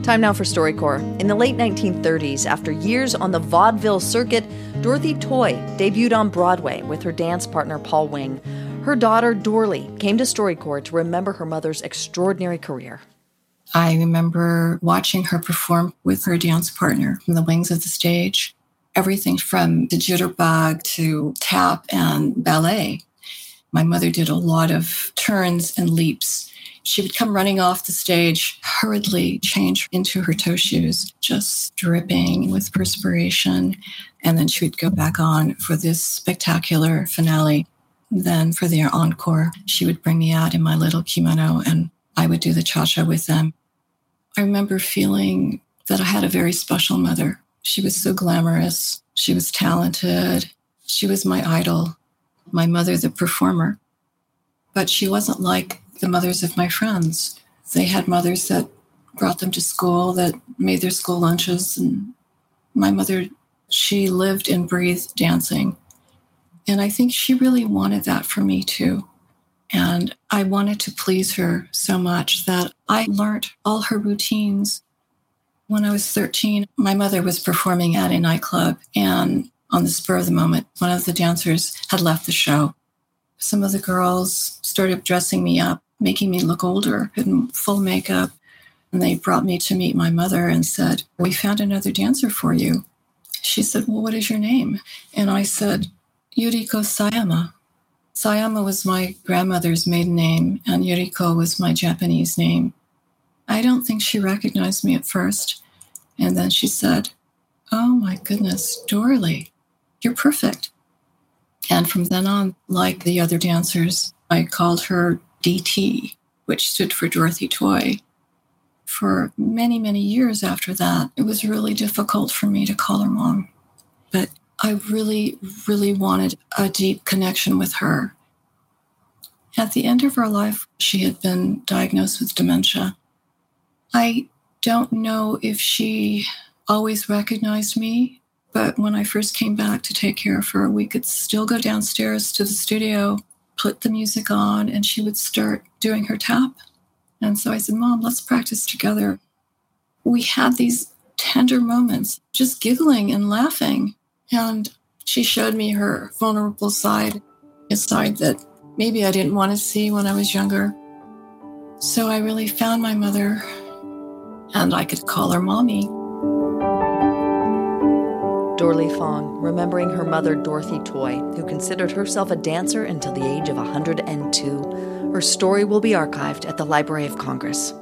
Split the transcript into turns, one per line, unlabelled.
Time now for StoryCorps. In the late 1930s, after years on the vaudeville circuit, Dorothy Toy debuted on Broadway with her dance partner Paul Wing. Her daughter, Dorley, came to StoryCorps to remember her mother's extraordinary career.
I remember watching her perform with her dance partner from the wings of the stage. Everything from the jitterbug to tap and ballet. My mother did a lot of turns and leaps. She would come running off the stage, hurriedly change into her toe shoes, just dripping with perspiration. And then she would go back on for this spectacular finale. Then for the encore, she would bring me out in my little kimono and I would do the cha-cha with them. I remember feeling that I had a very special mother. She was so glamorous. She was talented. She was my idol, my mother, the performer. But she wasn't like the mothers of my friends. They had mothers that brought them to school, that made their school lunches. And my mother, she lived and breathed dancing. And I think she really wanted that for me too. And I wanted to please her so much that I learned all her routines. When I was 13, my mother was performing at a nightclub, and on the spur of the moment, one of the dancers had left the show. Some of the girls started dressing me up, making me look older in full makeup. And they brought me to meet my mother and said, "We found another dancer for you." She said, "Well, what is your name?" And I said, "Yuriko Sayama." Sayama was my grandmother's maiden name, and Yuriko was my Japanese name. I don't think she recognized me at first. And then she said, "Oh my goodness, Dorley, you're perfect." And from then on, like the other dancers, I called her DT, which stood for Dorothy Toy. For many, many years after that, it was really difficult for me to call her mom. But I really, really wanted a deep connection with her. At the end of her life, she had been diagnosed with dementia. I don't know if she always recognized me, but when I first came back to take care of her, we could still go downstairs to the studio, put the music on, and she would start doing her tap. And so I said, "Mom, let's practice together." We had these tender moments, just giggling and laughing. And she showed me her vulnerable side, a side that maybe I didn't want to see when I was younger. So I really found my mother, and I could call her Mommy.
Dorley Fong, remembering her mother, Dorothy Toy, who considered herself a dancer until the age of 102. Her story will be archived at the Library of Congress.